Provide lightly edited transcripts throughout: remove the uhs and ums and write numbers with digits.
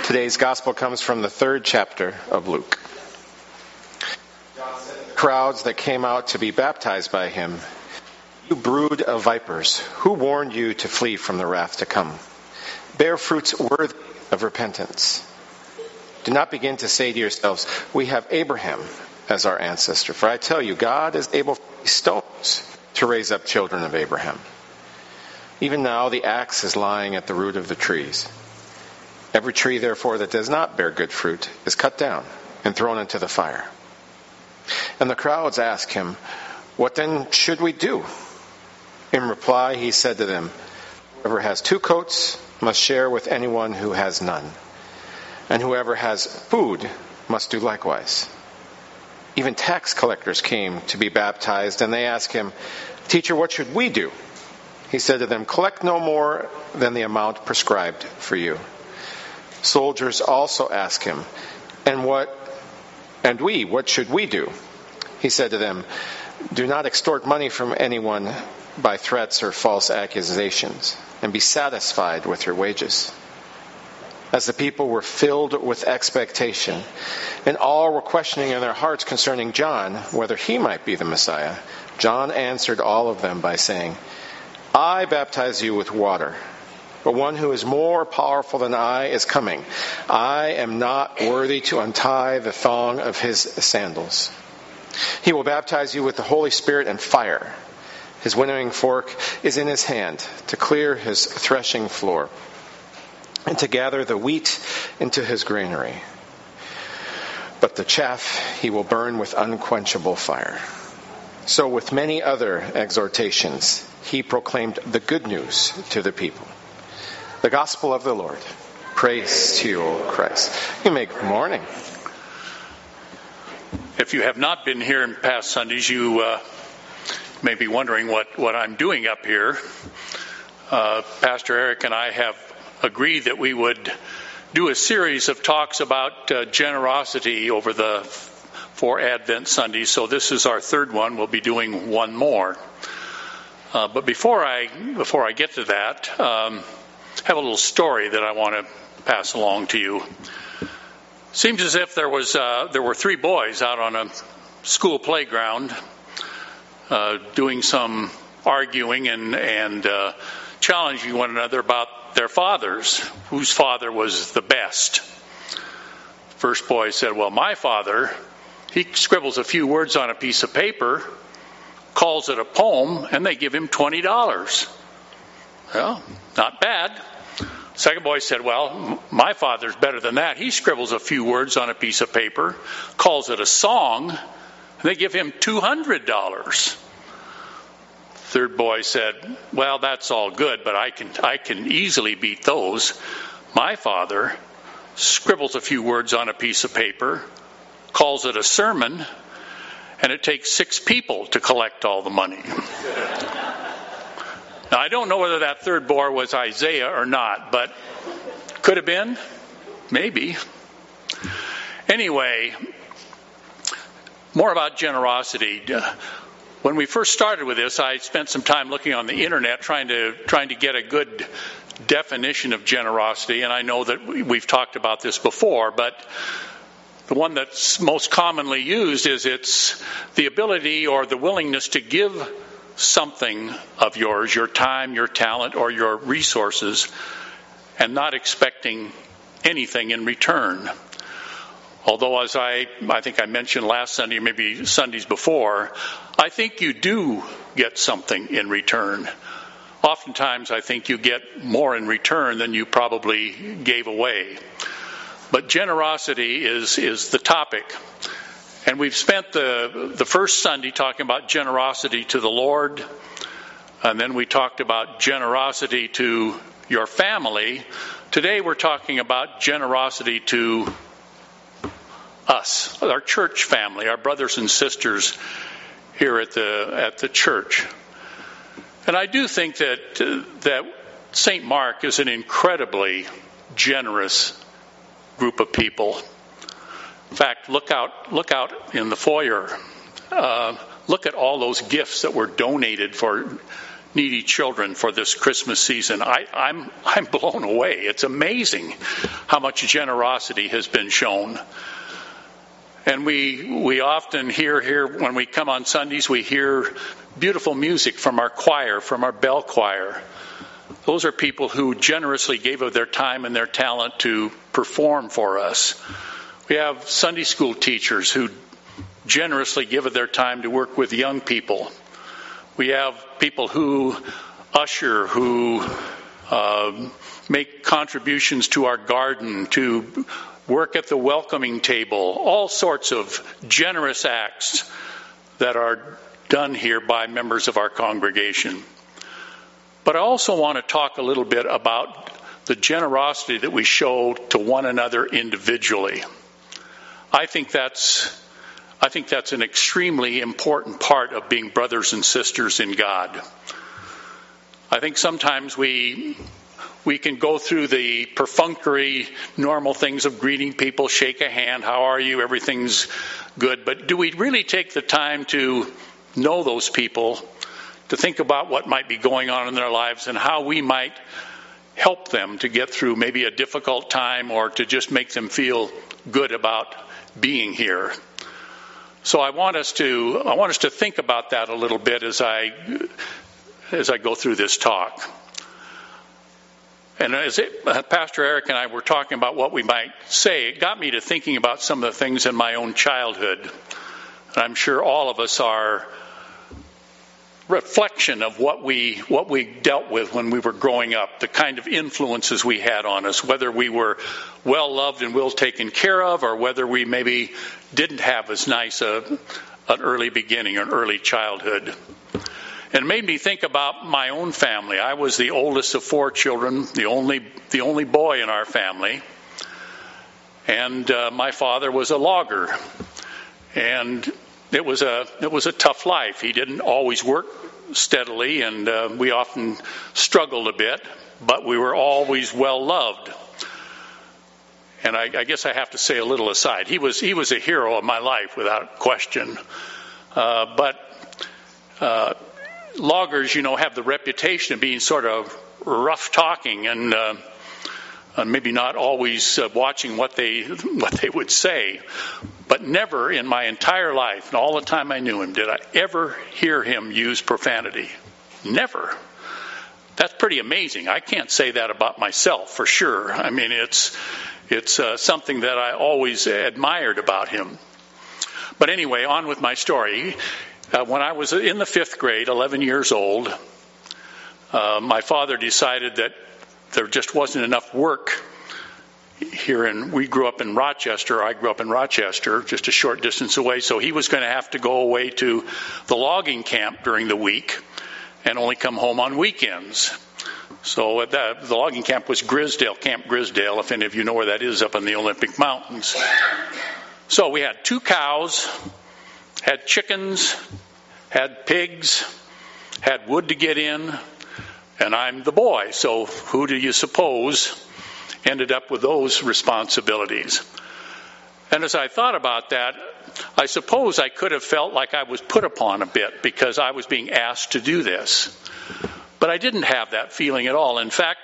Today's gospel comes from the 3rd chapter of Luke. Crowds that came out to be baptized by him, "You brood of vipers, who warned you to flee from the wrath to come? Bear fruits worthy of repentance. Do not begin to say to yourselves, 'We have Abraham as our ancestor.' For I tell you, God is able for these stones to raise up children of Abraham. Even now the axe is lying at the root of the trees. Every tree, therefore, that does not bear good fruit is cut down and thrown into the fire." And the crowds asked him, "What then should we do?" In reply, he said to them, "Whoever has 2 coats must share with anyone who has none. And whoever has food must do likewise." Even tax collectors came to be baptized, and they asked him, "Teacher, what should we do?" He said to them, "Collect no more than the amount prescribed for you." Soldiers also asked him, What should we do?" He said to them, "Do not extort money from anyone by threats or false accusations, and be satisfied with your wages." As the people were filled with expectation, and all were questioning in their hearts concerning John, whether he might be the Messiah, John answered all of them by saying, "I baptize you with water, but one who is more powerful than I is coming. I am not worthy to untie the thong of his sandals. He will baptize you with the Holy Spirit and fire. His winnowing fork is in his hand to clear his threshing floor and to gather the wheat into his granary. But the chaff he will burn with unquenchable fire." So with many other exhortations, he proclaimed the good news to the people. The gospel of the Lord. Praise to you, O Christ. You may good morning. If you have not been here in past Sundays, you may be wondering what I'm doing up here. Pastor Eric and I have agreed that we would do a series of talks about generosity over the 4 Advent Sundays. So this is our 3rd one. We'll be doing one more. But before I get to that, I have a little story that I want to pass along to you. Seems as if there were 3 boys out on a school playground doing some arguing and challenging one another about their fathers, whose father was the best. First boy said, "Well, my father, he scribbles a few words on a piece of paper, calls it a poem, and they give him $20. Well, not bad. Second boy said, "Well, my father's better than that. He scribbles a few words on a piece of paper, calls it a song, and they give him $200. Third boy said, "Well, that's all good, but I can easily beat those. My father scribbles a few words on a piece of paper, calls it a sermon, and it takes 6 people to collect all the money." Now, I don't know whether that third boy was Isaiah or not, but could have been. Maybe. Anyway, more about generosity. When we first started with this, I spent some time looking on the internet trying to get a good definition of generosity, and I know that we've talked about this before, but the one that's most commonly used is it's the ability or the willingness to give something of yours, your time, your talent, or your resources, and not expecting anything in return. Although, as I think I mentioned last Sunday, maybe Sundays before, I think you do get something in return. Oftentimes, I think you get more in return than you probably gave away. But generosity is the topic. And we've spent the first Sunday talking about generosity to the Lord. And then we talked about generosity to your family. Today we're talking about generosity to us, our church family, our brothers and sisters here at the church. And I do think that St. Mark is an incredibly generous group of people. In fact, look out in the foyer. Look at all those gifts that were donated for needy children for this Christmas season. I'm blown away. It's amazing how much generosity has been shown. And we often hear here, when we come on Sundays, we hear beautiful music from our choir, from our bell choir. Those are people who generously gave of their time and their talent to perform for us. We have Sunday school teachers who generously give of their time to work with young people. We have people who usher, who make contributions to our garden, to work at the welcoming table, all sorts of generous acts that are done here by members of our congregation. But I also want to talk a little bit about the generosity that we show to one another individually. I think that's an extremely important part of being brothers and sisters in God. I think sometimes we can go through the perfunctory, normal things of greeting people, shake a hand, how are you, everything's good. But do we really take the time to know those people, to think about what might be going on in their lives and how we might help them to get through maybe a difficult time or to just make them feel good about being here? So I want us to think about that a little bit as I go through this talk. And Pastor Eric and I were talking about what we might say, it got me to thinking about some of the things in my own childhood. And I'm sure all of us are reflection of what we dealt with when we were growing up, the kind of influences we had on us, whether we were well loved and well taken care of, or whether we maybe didn't have as nice an early beginning, an early childhood. And it made me think about my own family. I was the oldest of 4 children, the only boy in our family. And my father was a logger. And it was a tough life. He didn't always work steadily, and we often struggled a bit, but we were always well loved. And I guess I have to say a little aside. He was a hero of my life without question. But loggers, have the reputation of being sort of rough talking and maybe not always watching what they would say. But never in my entire life, and all the time I knew him, did I ever hear him use profanity. Never. That's pretty amazing. I can't say that about myself for sure. I mean, it's something that I always admired about him. But anyway, on with my story. When I was in the 5th grade, 11 years old, my father decided that there just wasn't enough work here. We grew up in Rochester. I grew up in Rochester, just a short distance away. So he was going to have to go away to the logging camp during the week and only come home on weekends. So the logging camp was Camp Grisdale, if any of you know where that is, up in the Olympic Mountains. So we had 2 cows, had chickens, had pigs, had wood to get in, and I'm the boy. So who do you suppose ended up with those responsibilities? And as I thought about that, I suppose I could have felt like I was put upon a bit because I was being asked to do this. But I didn't have that feeling at all. In fact,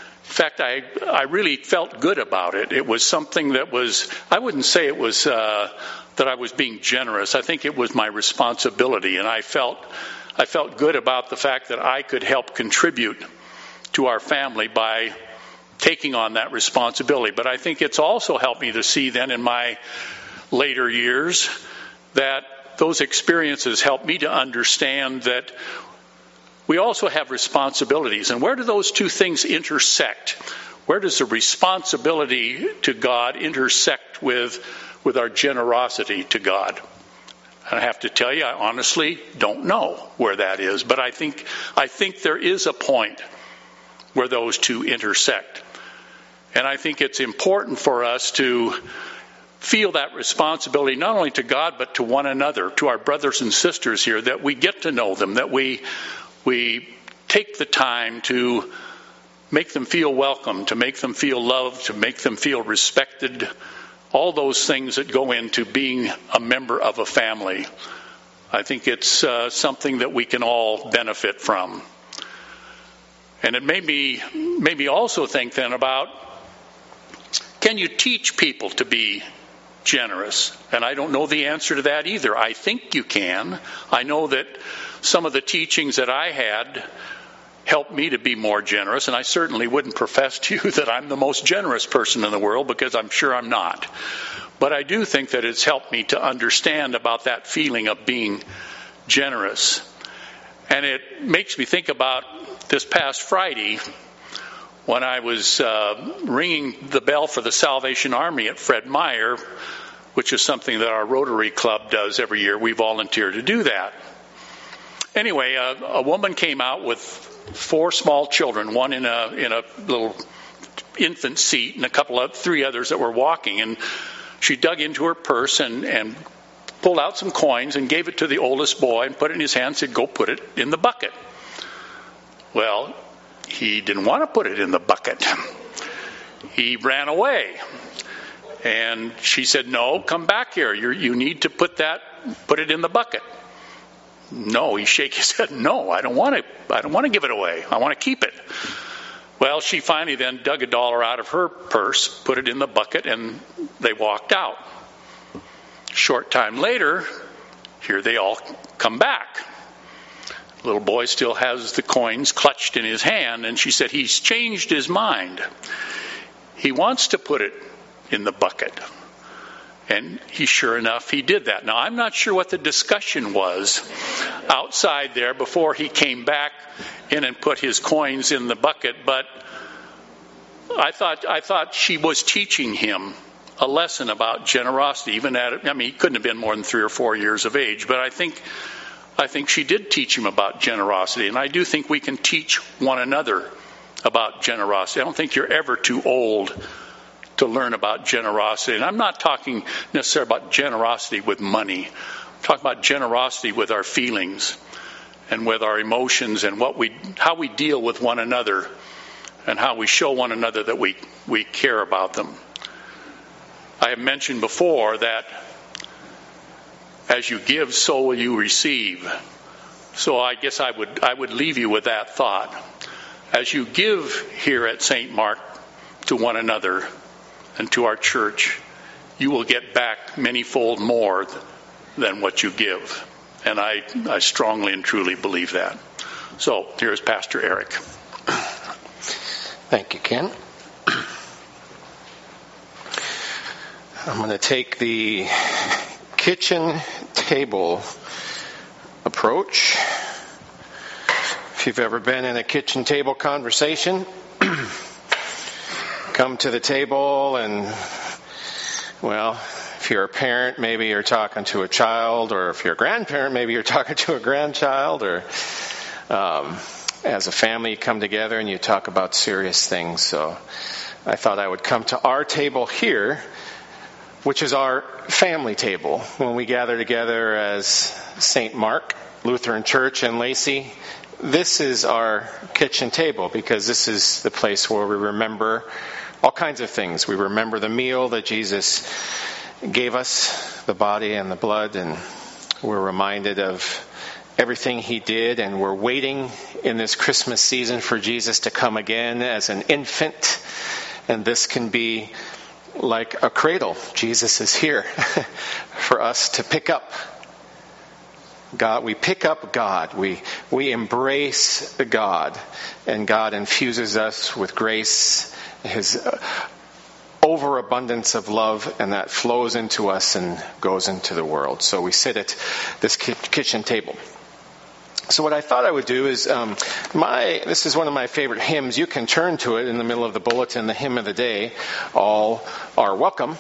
I really felt good about it. It was something that was, I wouldn't say it was that I was being generous. I think it was my responsibility, and I felt good about the fact that I could help contribute to our family by taking on that responsibility. But I think it's also helped me to see then in my later years that those experiences helped me to understand that we also have responsibilities. And where do those two things intersect? Where does the responsibility to God intersect with our generosity to God? And I have to tell you, I honestly don't know where that is. But I think there is a point where those two intersect. And I think it's important for us to feel that responsibility not only to God but to one another, to our brothers and sisters here, that we get to know them, that we take the time to make them feel welcome, to make them feel loved, to make them feel respected, all those things that go into being a member of a family. I think it's something that we can all benefit from. And it made me also think then about, can you teach people to be generous? And I don't know the answer to that either. I think you can. I know that some of the teachings that I had helped me to be more generous, and I certainly wouldn't profess to you that I'm the most generous person in the world, because I'm sure I'm not. But I do think that it's helped me to understand about that feeling of being generous. And it makes me think about this past Friday when I was ringing the bell for the Salvation Army at Fred Meyer, which is something that our Rotary Club does every year. We volunteer to do that. Anyway, a woman came out with 4 small children, one in a little infant seat, and 3 others that were walking. And she dug into her purse and pulled out some coins and gave it to the oldest boy and put it in his hand and said, "Go put it in the bucket." Well, he didn't want to put it in the bucket. He ran away. And she said, "No, come back here. You need to put it in the bucket." No, he shook his head. "No, I don't want to give it away. I want to keep it." Well, she finally then dug $1 out of her purse, put it in the bucket, and they walked out. Short time later, here they all come back. Little boy still has the coins clutched in his hand, and she said, "He's changed his mind. He wants to put it in the bucket." And sure enough, he did that. Now, I'm not sure what the discussion was outside there before he came back in and put his coins in the bucket, but I thought she was teaching him a lesson about generosity, even he couldn't have been more than 3 or 4 years of age, but I think she did teach him about generosity, and I do think we can teach one another about generosity. I don't think you're ever too old to learn about generosity. And I'm not talking necessarily about generosity with money. I'm talking about generosity with our feelings and with our emotions and how we deal with one another and how we show one another that we care about them. I have mentioned before that as you give, so will you receive. So I guess I would leave you with that thought. As you give here at St. Mark to one another and to our church, you will get back many-fold more than what you give. And I strongly and truly believe that. So here's Pastor Eric. Thank you, Ken. I'm going to take the kitchen table approach. If you've ever been in a kitchen table conversation, come to the table and, well, if you're a parent, maybe you're talking to a child, or if you're a grandparent, maybe you're talking to a grandchild, or as a family you come together and you talk about serious things. So I thought I would come to our table here, which is our family table. When we gather together as St. Mark Lutheran Church in Lacey, this is our kitchen table, because this is the place where we remember all kinds of things. We remember the meal that Jesus gave us, the body and the blood, and we're reminded of everything he did, and we're waiting in this Christmas season for Jesus to come again as an infant, and this can be like a cradle. Jesus is here for us to pick up God. We pick up God. We embrace God, and God infuses us with grace, his overabundance of love, and that flows into us and goes into the world. So we sit at this kitchen table. So what I thought I would do is, this is one of my favorite hymns. You can turn to it in the middle of the bulletin, the hymn of the day. All are welcome.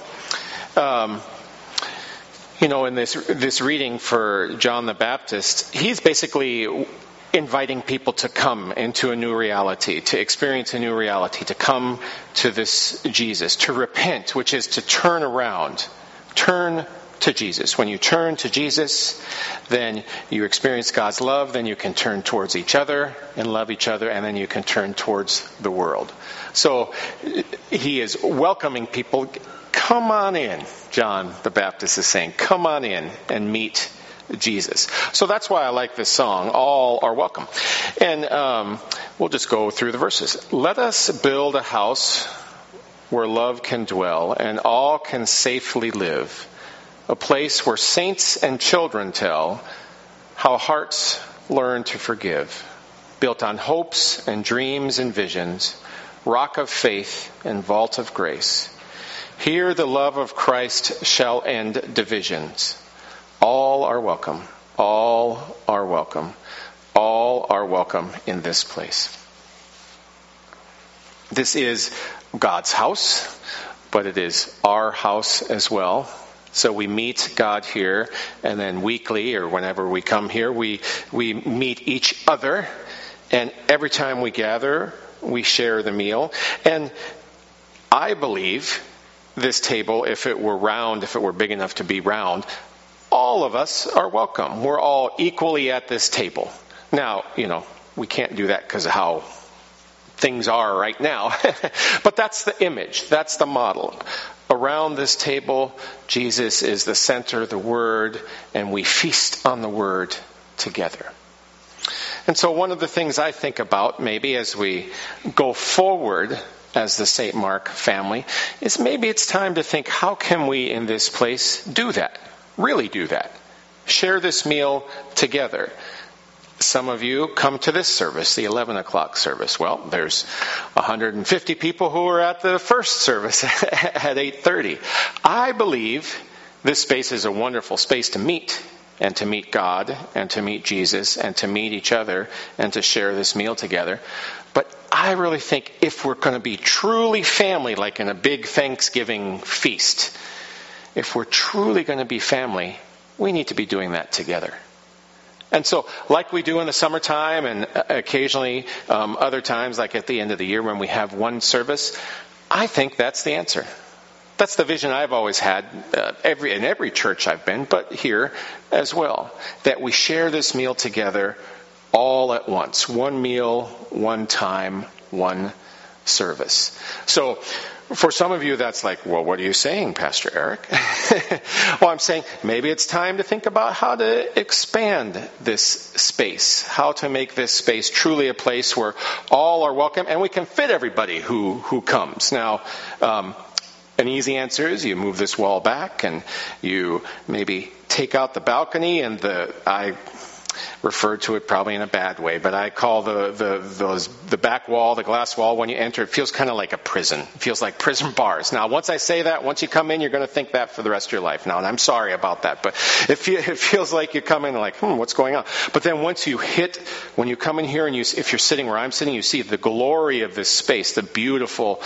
In this reading for John the Baptist, he's basically inviting people to come into a new reality, to experience a new reality, to come to this Jesus, to repent, which is to turn around, turn to Jesus. When you turn to Jesus, then you experience God's love, then you can turn towards each other and love each other, and then you can turn towards the world. So he is welcoming people. Come on in, John the Baptist is saying. Come on in and meet Jesus. So that's why I like this song, All Are Welcome. And we'll just go through the verses. Let us build a house where love can dwell and all can safely live, a place where saints and children tell how hearts learn to forgive, built on hopes and dreams and visions, rock of faith and vault of grace. Here the love of Christ shall end divisions. All are welcome. All are welcome. All are welcome in this place. This is God's house, but it is our house as well. So we meet God here, and then weekly or whenever we come here, we meet each other. And every time we gather, we share the meal. And I believe this table, if it were round, if it were big enough to be round, all of us are welcome. We're all equally at this table. Now, we can't do that because of how things are right now. But that's the image. That's the model. Around this table, Jesus is the center, the Word, and we feast on the Word together. And so one of the things I think about maybe as we go forward as the St. Mark family is maybe it's time to think, how can we in this place do that? Really do that. Share this meal together. Some of you come to this service, the 11 o'clock service. Well, there's 150 people who are at the first service at 8:30. I believe this space is a wonderful space to meet, and to meet God, and to meet Jesus, and to meet each other, and to share this meal together. But I really think if we're going to be truly family, like in a big Thanksgiving feast, if we're truly going to be family, we need to be doing that together. And so, like we do in the summertime and occasionally other times, like at the end of the year when we have one service, I think that's the answer. That's the vision I've always had in every church I've been, but here as well, that we share this meal together all at once. One meal, one time, one service. So for some of you, that's like, well, what are you saying, Pastor Eric? Well, I'm saying maybe it's time to think about how to expand this space, how to make this space truly a place where all are welcome and we can fit everybody who comes. Now, an easy answer is you move this wall back and you maybe take out the balcony and I referred to it probably in a bad way, but I call the back wall, the glass wall, when you enter, it feels kind of like a prison. It feels like prison bars. Now, once I say that, once you come in, you're going to think that for the rest of your life now, and I'm sorry about that, but it feels like you come in like, what's going on? But then once when you come in here and if you're sitting where I'm sitting, you see the glory of this space, the beautiful.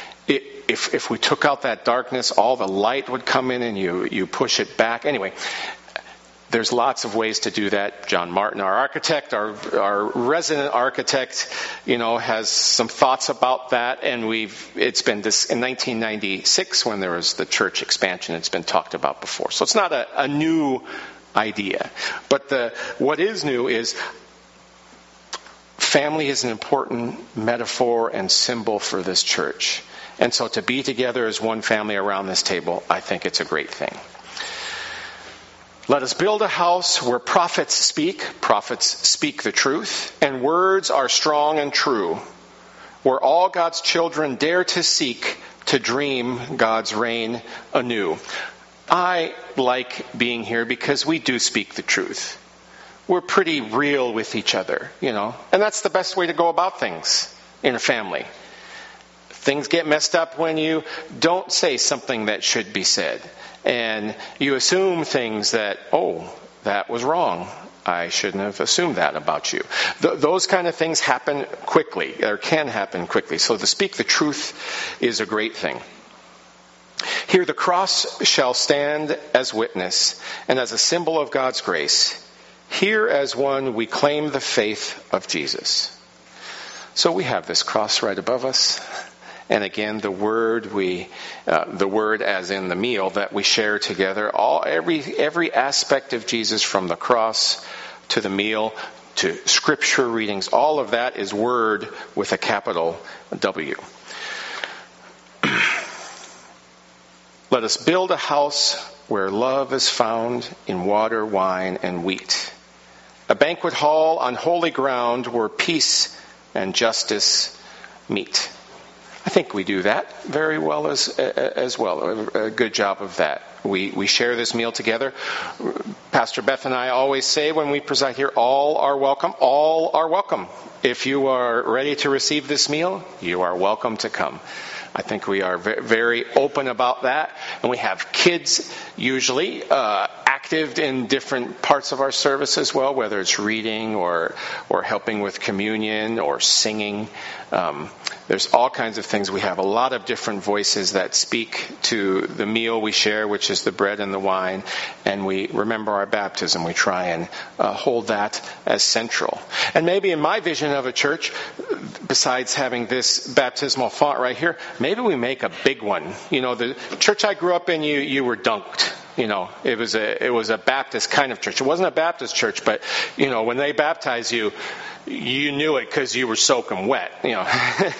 If we took out that darkness, all the light would come in and you push it back. Anyway, there's lots of ways to do that. John Martin, our architect, our resident architect, has some thoughts about that. And it's been this in 1996 when there was the church expansion. It's been talked about before. So it's not a new idea. But what is new is family is an important metaphor and symbol for this church. And so to be together as one family around this table, I think it's a great thing. Let us build a house where prophets speak the truth, and words are strong and true, where all God's children dare to seek to dream God's reign anew. I like being here because we do speak the truth. We're pretty real with each other, and that's the best way to go about things in a family. Things get messed up when you don't say something that should be said. And you assume things that, that was wrong. I shouldn't have assumed that about you. Those kind of things happen quickly, or can happen quickly. So to speak the truth is a great thing. Here the cross shall stand as witness and as a symbol of God's grace. Here as one we claim the faith of Jesus. So we have this cross right above us. And again, the word as in the meal that we share together, every aspect of Jesus from the cross to the meal to scripture readings, all of that is word with a capital W. Let us build a house where love is found in water, wine, and wheat. A banquet hall on holy ground where peace and justice meet. I think we do that very well as well. A good job of that. We share this meal together. Pastor Beth and I always say when we preside here, all are welcome. All are welcome. If you are ready to receive this meal, you are welcome to come. I think we are very open about that. And we have kids usually active in different parts of our service as well, whether it's reading or helping with communion or singing. There's all kinds of things. We have a lot of different voices that speak to the meal we share, which is the bread and the wine. And we remember our baptism. We try and hold that as central. And maybe in my vision of a church, besides having this baptismal font right here, maybe we make a big one. You know, the church I grew up in, you were dunked. You know, it was a Baptist kind of church. It wasn't a Baptist church, but, you know, when they baptize you, you knew it because you were soaking wet, you know.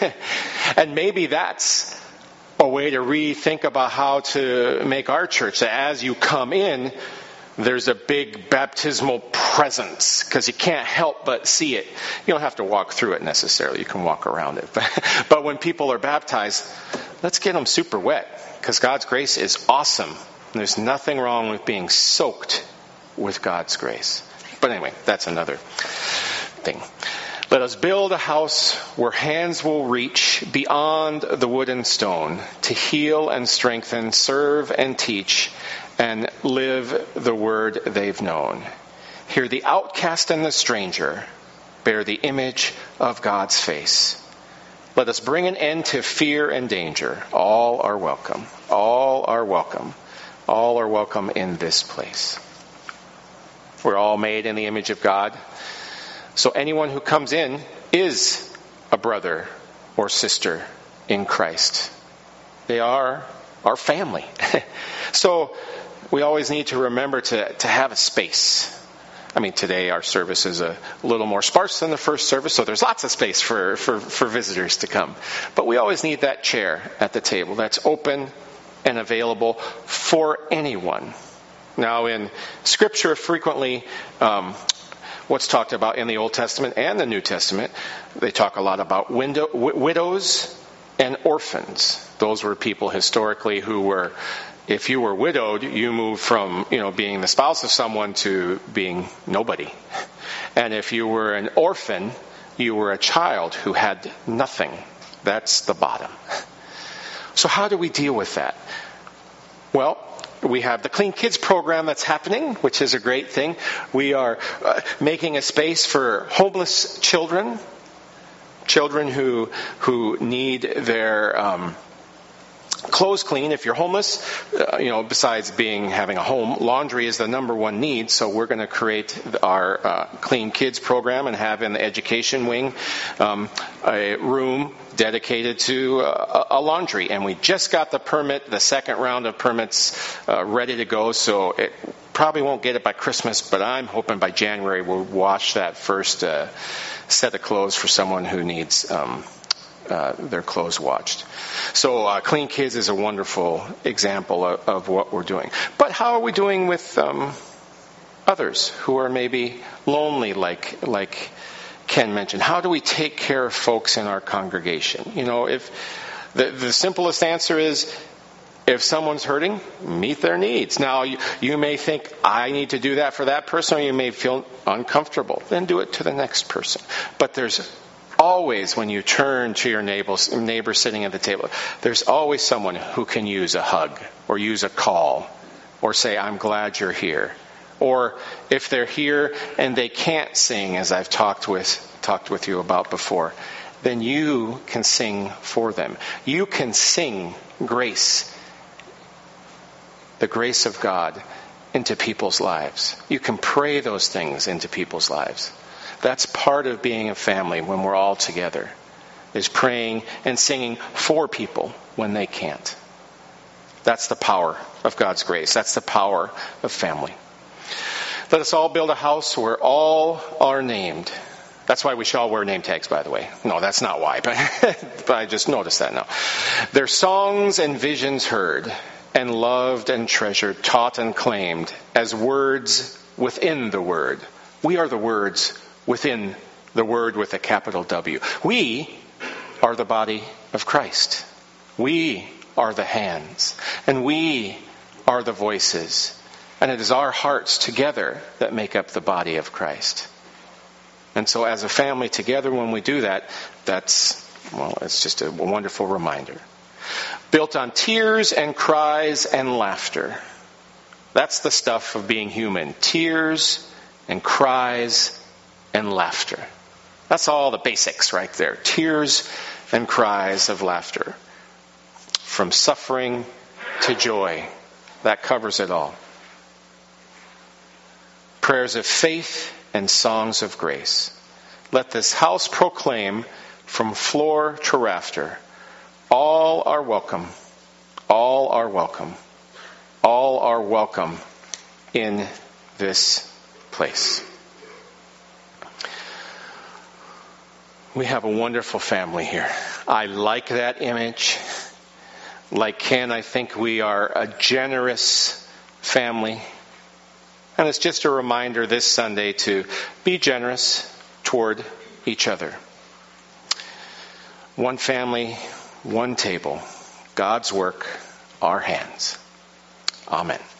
And maybe that's a way to rethink about how to make our church, that as you come in, there's a big baptismal presence, because you can't help but see it. You don't have to walk through it necessarily. You can walk around it. But when people are baptized, let's get them super wet, because God's grace is awesome. And there's nothing wrong with being soaked with God's grace. But anyway, that's another thing. Let us build a house where hands will reach beyond the wood and stone to heal and strengthen, serve and teach, and live the word they've known. Here the outcast and the stranger bear the image of God's face. Let us bring an end to fear and danger. All are welcome. All are welcome. All are welcome in this place. We're all made in the image of God. So anyone who comes in is a brother or sister in Christ. They are our family. So we always need to remember to have a space. I mean, today our service is a little more sparse than the first service, so there's lots of space for visitors to come. But we always need that chair at the table that's open and available for anyone. Now, in Scripture, frequently, what's talked about in the Old Testament and the New Testament, they talk a lot about widows and orphans. Those were people historically who were, if you were widowed, you moved from, being the spouse of someone to being nobody. And if you were an orphan, you were a child who had nothing. That's the bottom. So how do we deal with that? Well, we have the Clean Kids program that's happening, which is a great thing. We are making a space for homeless children who need their clothes clean. If you're homeless, besides having a home, laundry is the number one need. So we're going to create our Clean Kids program and have in the education wing a room dedicated to a laundry. And we just got the permit, the second round of permits ready to go. So it probably won't get it by Christmas, but I'm hoping by January we'll wash that first set of clothes for someone who needs their clothes washed. So Clean Kids is a wonderful example of what we're doing. But how are we doing with others who are maybe lonely, like Ken mentioned? How do we take care of folks in our congregation? If the simplest answer is, if someone's hurting, meet their needs. Now, you may think, I need to do that for that person, or you may feel uncomfortable. Then do it to the next person. But there's always, when you turn to your neighbor sitting at the table, there's always someone who can use a hug, or use a call, or say, I'm glad you're here. Or if they're here and they can't sing, as I've talked with you about before, then you can sing for them. You can sing grace, the grace of God, into people's lives. You can pray those things into people's lives. That's part of being a family when we're all together, is praying and singing for people when they can't. That's the power of God's grace. That's the power of family. Let us all build a house where all are named. That's why we should all wear name tags, by the way. No, that's not why, but I just noticed that now. Their songs and visions heard, and loved and treasured, taught and claimed as words within the Word. We are the words within the Word with a capital W. We are the body of Christ. We are the hands, and we are the voices. And it is our hearts together that make up the body of Christ. And so as a family together, when we do that, it's just a wonderful reminder. Built on tears and cries and laughter. That's the stuff of being human. Tears and cries and laughter. That's all the basics right there. Tears and cries of laughter. From suffering to joy. That covers it all. Prayers of faith and songs of grace. Let this house proclaim from floor to rafter, all are welcome, all are welcome, all are welcome in this place. We have a wonderful family here. I like that image. Like Ken, I think we are a generous family. And it's just a reminder this Sunday to be generous toward each other. One family, one table. God's work, our hands. Amen.